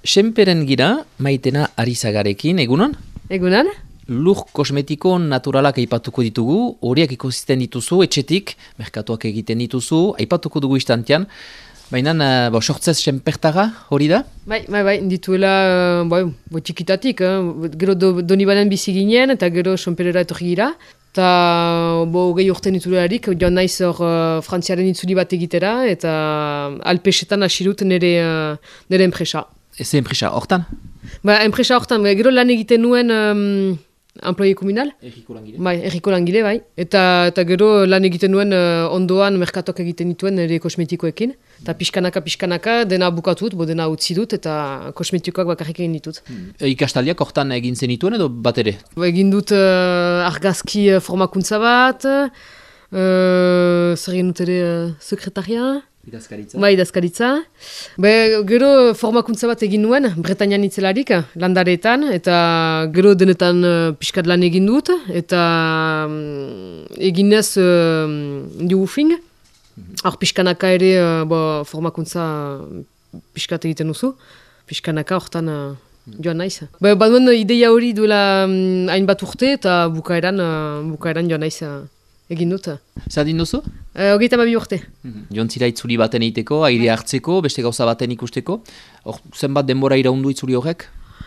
Senperen gira, Maitena Arizagarekin, egunon? Egunan? Lur kosmetiko naturalak aipatuko ditugu, horiak ikusiten dituzu, etxetik, merkatuak egiten dituzu, aipatuko dugu istantean. Baina, sortzez senpertaga hori da? Bai, dituela, txikitatik, gero Donibanen bizi ginen, eta gero senperera etorri gira. Eta, gehi urten itularik, joan naiz hor frantziaren itzuli bat egitera, eta alpesetan hasi dut nire enpresa. Ez enpresa, hortan? Enpresa hortan, gero lan egiten nuen employe komunal. Erriko langile? Erriko langile, bai. Eta gero lan egiten nuen ondoan merkatuak egiten dituen nire kosmetikoekin. Eta pixkanaka, dena bukatut, dena utzi dut, eta kosmetikoak bakarrik egin ditut. Ikastaldiak hortan egin zenituen edo bat ere? Egin dut argazki formakuntza bat, zer egin dut ere sekretaria. Idazkaritza? Idazkaritza. Gero formakuntza bat egin nuen, Bretañan itzelarik, landareetan, eta gero denetan pixkat lan egin dut, eta eginez diugufing. Hor pixkanaka ere formakuntza pixkat egiten duzu, pixkanaka hortan joan naiz. Baduen ideia hori duela hainbat urte, eta bukaeran joan naiz egin dut. Zer din duzu? 22 urte. Jontzira itzuli baten egiteko, aire hartzeko, beste gauza baten ikusteko. Zenbat denbora iraundu itzuli horrek?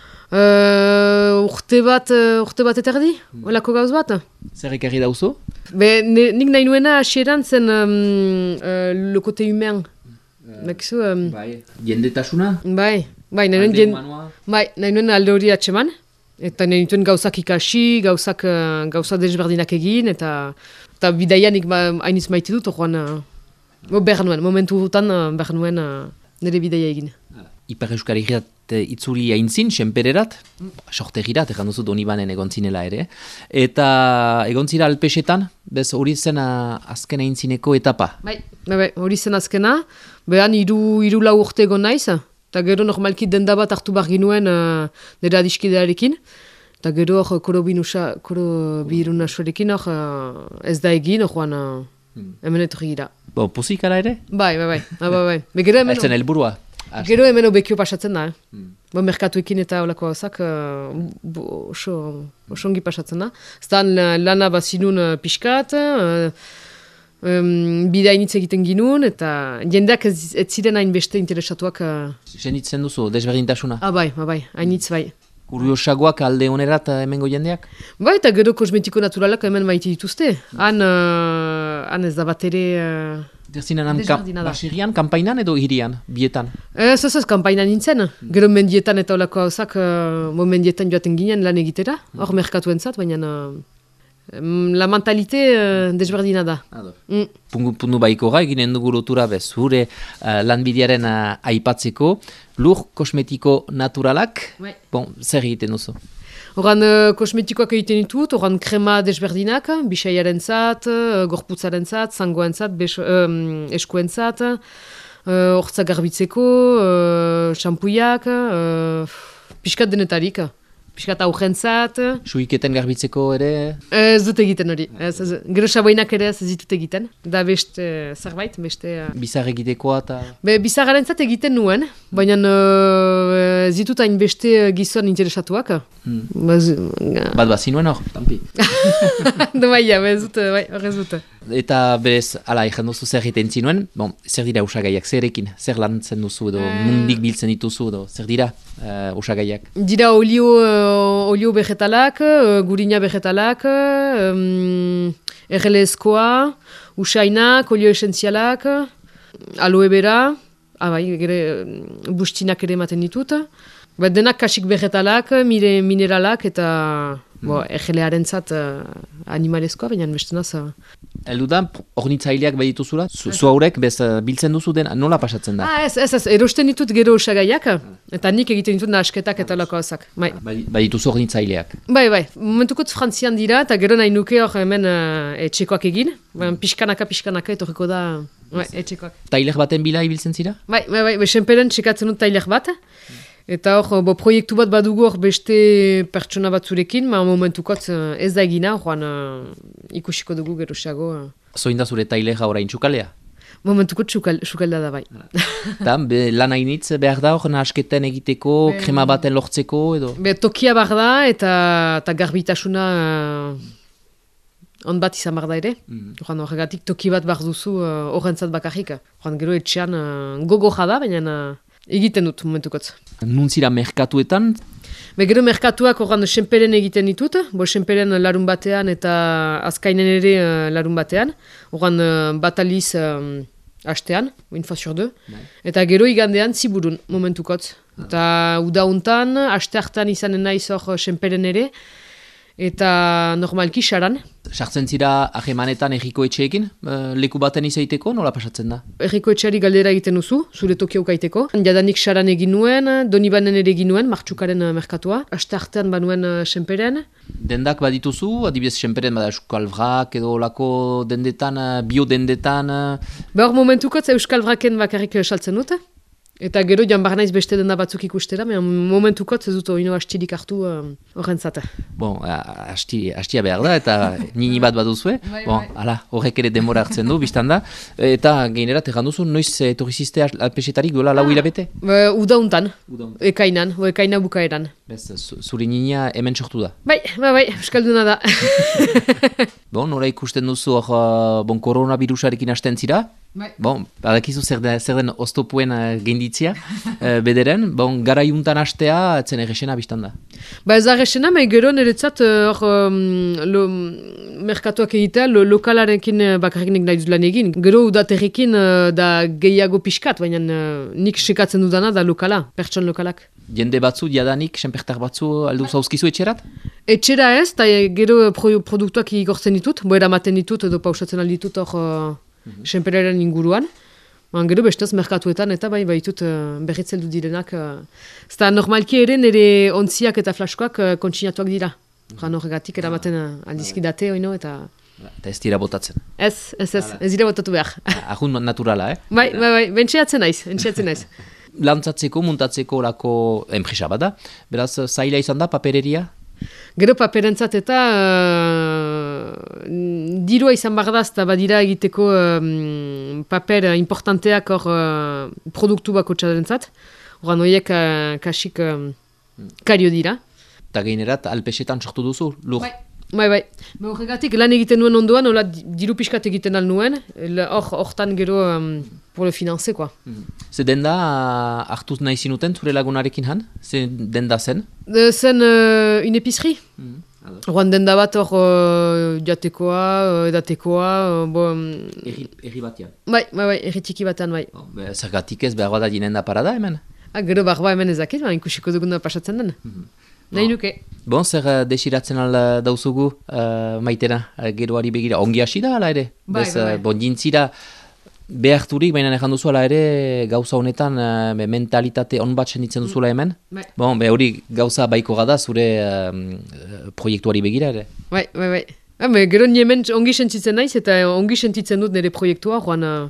Urte bat eta erdi, olako gauz bat. Zer ekarri dauzu? Nik nahi nuena hasieran zen le côté humain. Jendetasuna? Nahi nuen alde hori atseman. Eta nahi nituen gauzak ikasi, gauza desberdinak egin, eta bidaian nik hainiz maite dut, behar nuen, momentu gutan behar nuen nire bidaia egin. Ipar Euskal Herriat itzuli aintzin, senpererat, sorte girat, egan duzu Donibanen egon zinela ere. Eta egon zira alpesetan, bez hori zen azken aintzineko etapa? Hori zen azkena, behan hiru lau urte egon naiz, eta gero normalki denda bat hartu bar ginuen nire adiskidearekin, eta gero koro birunasuarekin ez da egin, hemen etorri gira. Pozik ala ere? Bai. Ezen helburua? Gero hemen obekio pasatzen da. Merkatuekin eta olako hauzak oso ongi pasatzen da. Ztan lana bazinun pixkat, bidainitz egiten ginun, eta jendeak ez ziren hain beste interesatuak. Senitzen duzu, desberdintasuna? Bai, hainitz bai. Kuriosagoak alde onerat hemengo jendeak? Bai, eta gero kosmetiko naturalak hemen maite dituzte. Han ez da bat ere desberdina da. Basirian, kampainan edo hirian, bietan? Ez, kampainan nintzen. Gero mendietan eta olako hauzak mendietan joaten ginen lan egitera, hor merkatuen zat, baina la mentalite desberdina da. Pundu baikora eginen dugu lotura bez, zure lanbidearen aipatzeko, lur kosmetiko naturalak, zer egiten duzu? Horan kosmetikoak egiten ditut, horan krema desberdinak, bisaiaren zat, gorputzaren zat, zangoen zat, eskuen zat, hortza garbitzeko, xampuiak, pixkat denetarik. Piskat aurren zat. Suiketen garbitzeko ere? Ez dut egiten hori. Gero saboinak ere ez ditut egiten. Da beste zerbait, beste... Bizar egitekoa eta... Bizarraren zat egiten nuen, baina zitut hain beste gizon interesatuak. Bat zinuen hor, tampi. Ez dut. Eta berez, ala, egin duzu zer egiten zinuen, zer dira usagaiak, zerekin, zer lantzen duzu edo, mundik biltzen dituzu edo, zer dira usagaiak? Dira olio vegetalak, gurina vegetalak, errelezkoa, usainak, olio esentzialak, aloe vera, bustinak ere ematen ditut. Denak kasik vegetalak, mineralak eta errelearen zat animalezkoa, baina bestenaz. Eldu da, ornitzaileak bai dituzula? Zu haurek biltzen duzu den, nola pasatzen da? Ez, erosten ditut gero osagaiak, eta nik egiten ditut nahasketak eta lako hauzak. Bai dituzu ornitzaileak? Bai, momentukot frantzian dira, eta gero nahi nuke hor hemen etxekoak egin, pixkanaka etorriko da etxekoak. Tailer baten bila ibiltzen zira? Bai, senperen txekatzen dut tailer bat, eta hor, proiektu bat badugu hor beste pertsona batzurekin, momentukot ez da egina, ikusiko dugu geroxeago. Zoin da zure tailera orain txukalea? Momentuko sukalda da bai. Eta lan hainitz behar da hor nahasketen egiteko, krema baten lortzeko edo? Tokia behar da eta garbitasuna on bat izan behar da ere. Horregatik toki bat behar duzu horrentzat bakarrik. Gero etxean gogo jada, baina egiten dut momentukotz. Nuntzira merkatuetan? Gero merkatuak horren senperen egiten ditut, senperen larun batean eta azkainen ere larun batean. Horren bat aliz hastean, une fois sur deux. Eta gero igandean ziburun momentukotz. Eta udauntan, haste hartan izanen naiz hor senperen ere. Eta normalki saran. Sartzen zira ahemanetan erriko etxeekin, leku baten izaiteko, nola pasatzen da? Erriko etxeari galdera egiten duzu, zure toki aukaiteko. Jadanik saran egin nuen, Donibanen ere egin nuen, martxukaren merkatua. Aste artean banuen senperen. Dendak badituzu, adibidez senperen bada Euskal Vrak edo lako dendetan, biodendetan? Hor momentukotz Euskal Vraken bakarrik saltzen dut. Eta gero jan bar naiz beste denda batzuk ikustera, momentukotz ez dut oino hastirik hartu horrentzat. Bon, hastia behar da, eta nini bat baduzue. Bon, hala, horrek ere denbora hartzen du, biztan da. Eta gainerat egan duzu, noiz etorri ziste alpesetarik duela 4 hilabete? Udauntan, ekainan, ekaina bukaeran. Bez, zure nina hemen sortu da? Bai, euskalduna da. Bon, nola ikusten duzu hor, koronavirusarekin hasten zira? Bon, badakizu zer den oztopuen genditzia, bederen, bon, gara juntan hastea, etzen errexena biztan da. Ez arrexena, gero niretzat merkatuak egitea, lokalarekin bakarrik nik nahi duzlan egin. Gero udaterrikin da gehiago pixkat, baina nik sekatzen dudana da lokala, pertson lokalak. Jende batzu, diadanik, senpertar batzu aldu zauzkizu etxerat? Etxera ez, eta gero produktuak igortzen ditut, eramaten ditut edo pausatzen alditut hor senperaren inguruan. Gero bestez merkatuetan eta baitut berritzeldu direnak. Zta normalki ere nire ontziak eta flaskoak kontsinatuak dira. Horregatik eramaten aldizkidate oino eta... Eta ez dira botatzen? Ez dira botatu behar. Ahun naturala, Bai, bentseatzen naiz. Lantzatzeko, muntatzeko lako enpresa bada. Beraz, zaila izan da, papereria? Gero paperentzat eta dirua izan bardaz eta badira egiteko paper importanteak hor produktu bako txadentzat. Horan horiek kasik kario dira. Eta gainerat alpesetan sortu duzu, lur? Bai. Horregatik lan egiten nuen ondoan, hola diru pixkat egiten al nuen, hortan gero pour le financer, quoi. Ze denda hartuz nahi zinuten zure lagunarekin han? Ze denda zen? Zen une épicerie. Horan denda bat hor jatekoa, edatekoa... Erri batean? Bai, erritiki batean, bai. Zergatik ez behar bada jinen da parada hemen? Gero barba hemen ezakit, ikusiko duguna pasatzen den. Nahi nuke. Bon, zer desiratzen al dauzugu maitena, geroari begira. Ongi hasi da, ala ere? Bai. Bon, jintzira beharturik, baina ejan duzu, ala ere, gauza honetan mentalitate on bat senditzen duzula hemen? Bai. Bon, hori gauza baiko gada zure proiektuari begira ere? Bai. Gero hemen ongi sentitzen naiz, eta ongi sentitzen dut nire proiektua, joan...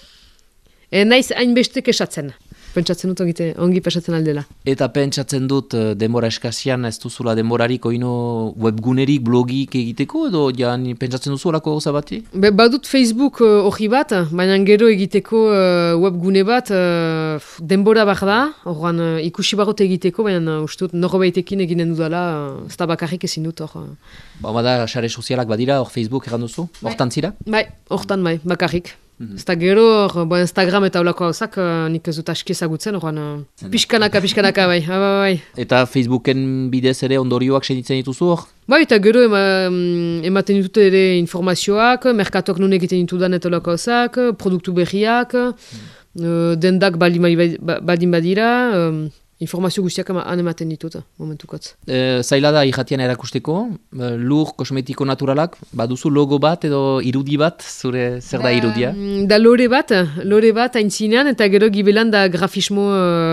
Naiz hainbeste kesatzen. Pentsatzen dut ongi pasatzen aldela. Eta pentsatzen dut denbora eskazian ez duzula denborarik oino webgunerik, blogik egiteko edo pentsatzen duzu olako gauza bati? Badut Facebook hori bat, baina gero egiteko webgune bat denbora bat da, horren ikusi bagot egiteko, baina ustut norbaitekin eginen dudala, ez da bakarrik ezin dut hor. Bada, sare sozialak badira, hor Facebook egan duzu, hortan zira? Bai, hortan bakarrik. Ez da gero, Instagram eta olako hauzak nik ez dut aski ezagutzen, horren pixkanaka, bai. Eta Facebooken bidez ere ondorioak senditzen dituzu hor? Bai, eta gero ematen ditut ere informazioak, merkatuak nun egiten ditudan eta olako hauzak, produktu berriak, dendak baldin badira, informazio guztiak han ematen ditut, momentukotz. Zaila da irratian erakusteko, lur kosmetiko naturalak, baduzu logo bat edo irudi bat, zure zer da irudia? Da lore bat haintzinean, eta gero gibelan da grafismo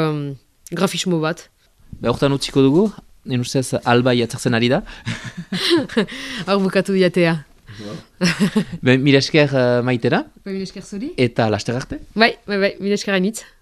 bat. Hortan utziko dugu, ustez albai atzertzen ari da. Hor bukatu diatea. Mila esker maitera. Mila esker zuri. Eta laster arte? Bai, mila esker hainitz.